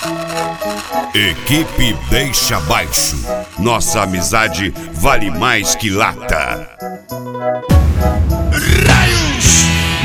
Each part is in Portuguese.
Equipe Deixa Baixo. Nossa amizade vale mais que lata. Raios!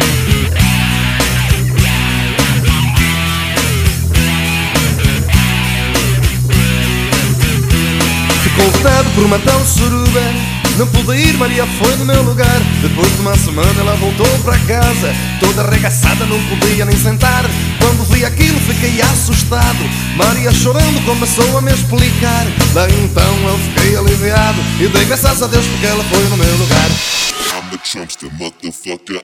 Ficou vetado por uma tal suruba. Não pude ir, Maria foi no meu lugar. Depois de uma semana ela voltou para casa, toda arregaçada, não podia nem sentar. Quando vi aquilo fiquei assustado. Maria chorando começou a me explicar. Daí então eu fiquei aliviado e dei graças a Deus porque ela foi no meu lugar. I'm the Trumpster, motherfucker.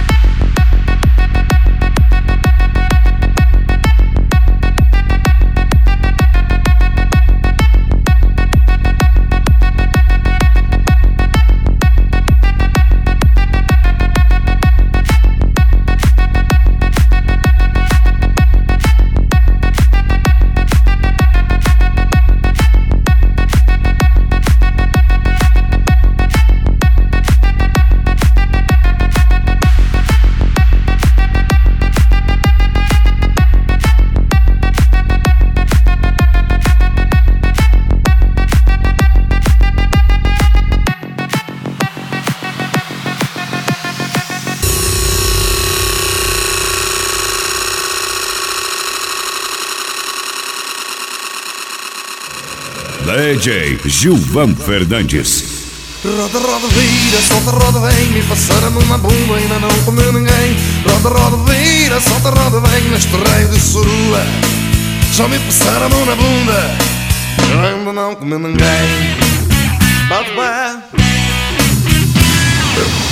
DJ Gilvan Fernandes. Roda, roda, vira, solta, roda, vem. Me passaram uma bunda, ainda não comeu ninguém. Roda, roda, vira, solta, roda, vem. Neste raio de surua só me passaram a mão na bunda, ainda não comeu ninguém. Bate, bate.